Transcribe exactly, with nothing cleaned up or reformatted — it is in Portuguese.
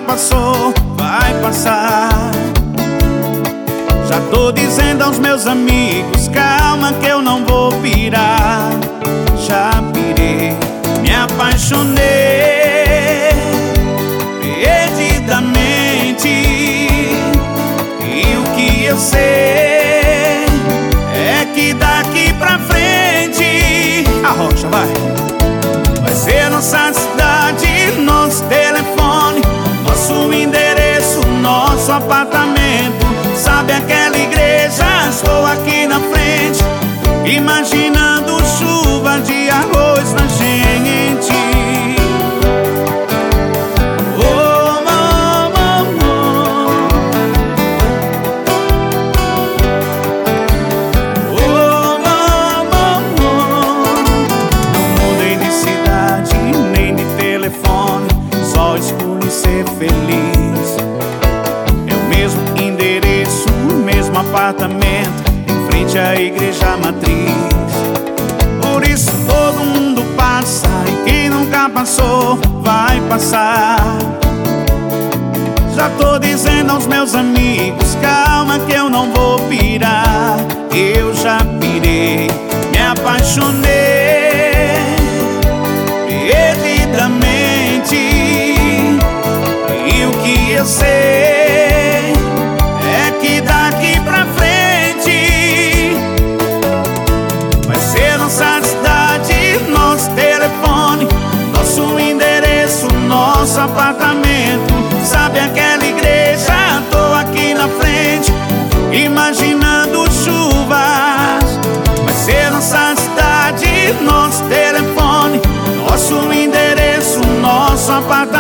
passou, vai passar. Já tô dizendo aos meus amigos, calma que eu não vou pirar. Já pirei, me apaixonei perdidamente. E o que eu sei é que daqui pra frente a rocha vai Vai ser nossa cidade, nosso telefone, nosso endereço, nosso apartamento. Sabe aquela igreja? Estou aqui na frente, imaginando chuva de arroz na gente. Oh, oh, oh, oh. Oh, oh, oh, oh. Não mudei de cidade, nem de telefone, só escolhi ser feliz. É o mesmo endereço, o mesmo apartamento, em frente à igreja matriz. Por isso todo mundo passa, e quem nunca passou vai passar. Já tô dizendo aos meus amigos, calma que eu não vou pirar. Eu já pirei, me apaixonei perdidamente. E o que eu sei é que daqui pra frente vai ser nossa cidade, nosso telefone, nosso endereço, nosso apartamento. Sabe aquela igreja? Tô aqui na frente, imaginando chuvas. Vai ser nossa cidade, nosso telefone, nosso endereço, nosso apartamento.